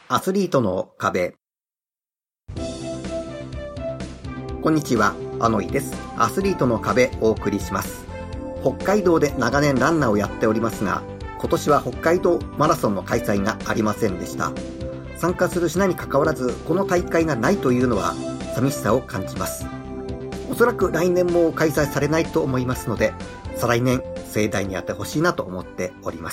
アスリートの壁。こんにちは、あのいです。アスリートの壁お送りします。北海道で長年ランナーをやっておりますが、今年は北海道マラソンの開催がありませんでした。参加するしないに関わらず、この大会がないというのは寂しさを感じます。おそらく来年も開催されないと思いますので、再来年盛大にやってほしいなと思っております。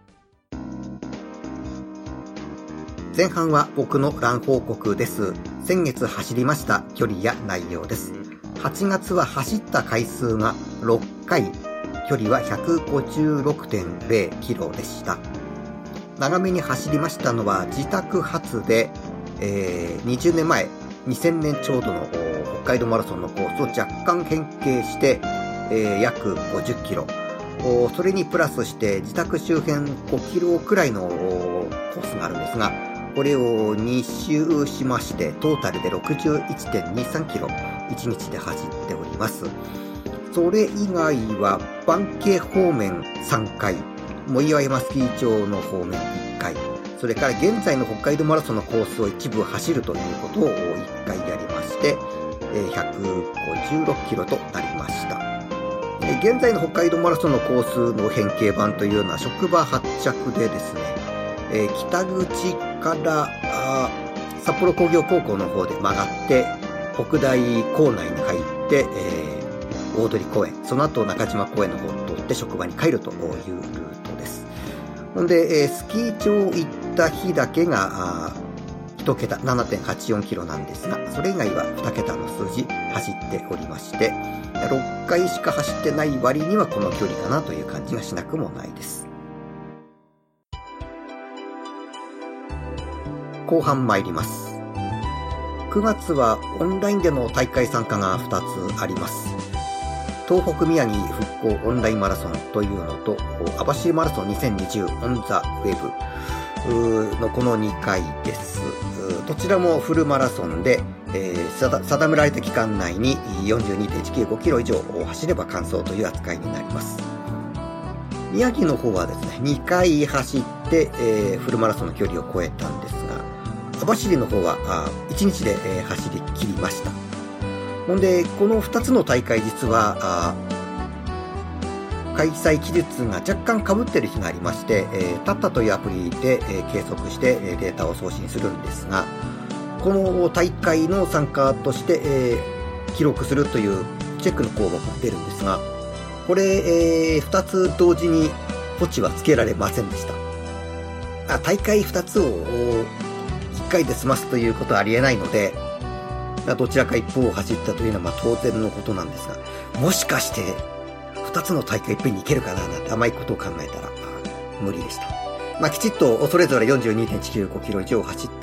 前半は僕のラン報告です。先月走りました距離や内容です。8月は走った回数が6回、距離は 156.0 キロでした。長めに走りましたのは自宅発で、20年前、2000年ちょうどの北海道マラソンのコースを若干変形して、約50キロ。それにプラスして自宅周辺5キロくらいのコースがあるんですが、これを2周しまして、トータルで 61.23 キロ、1日で走っております。それ以外は、番慶方面3回、藻岩山スキー場の方面1回、それから現在の北海道マラソンのコースを一部走るということを1回やりまして、156キロとなりました。現在の北海道マラソンのコースの変形版というのは職場発着でですね、北口から札幌工業高校の方で曲がって北大構内に入って、大通公園、その後中島公園の方を通って職場に帰るというルートです。ほんで、スキー場行った日だけが1桁 7.84 キロなんですが、それ以外は2桁の数字走っておりまして、6回しか走ってない割にはこの距離かなという感じがしなくもないです。後半参ります。9月はオンラインでの大会参加が2つあります。東北宮城復興オンラインマラソンというのと、網走マラソン2020オンザウェブのこの2回です。どちらもフルマラソンで、定められた期間内に 42.195 キロ以上を走れば完走という扱いになります。宮城の方はですね、2回走って、フルマラソンの距離を超えたんですが、網走の方は1日で、走り切りました。ほんで、この2つの大会実は開催期日が若干被っている日がありまして、タッタというアプリで、計測してデータを送信するんですが、この大会の参加として、記録するというチェックの項目が出るんですが、これ、2つ同時にポチはつけられませんでした。大会2つを1回で済ますということはありえないので、どちらか一方を走ったというのは当然のことなんですが、もしかして2つの大会いっぺんに行けるかななんて甘いことを考えたら無理でした。きちっとそれぞれ 42.195 キロ以上走って、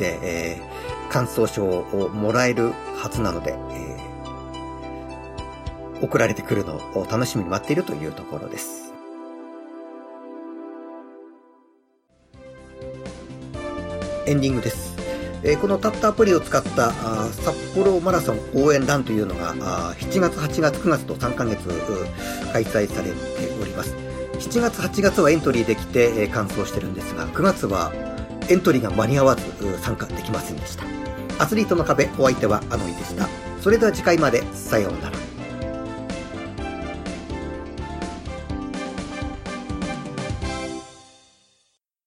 完走証をもらえるはずなので、送られてくるのを楽しみに待っているというところです。エンディングです。このタッタアプリを使った札幌マラソン応援ランというのが7月、8月、9月と3ヶ月開催されております。7月、8月はエントリーできて完走してるんですが、9月はエントリーが間に合わず参加できませんでした。アスリートの壁、お相手はあのいでした。それでは次回まで、さようなら。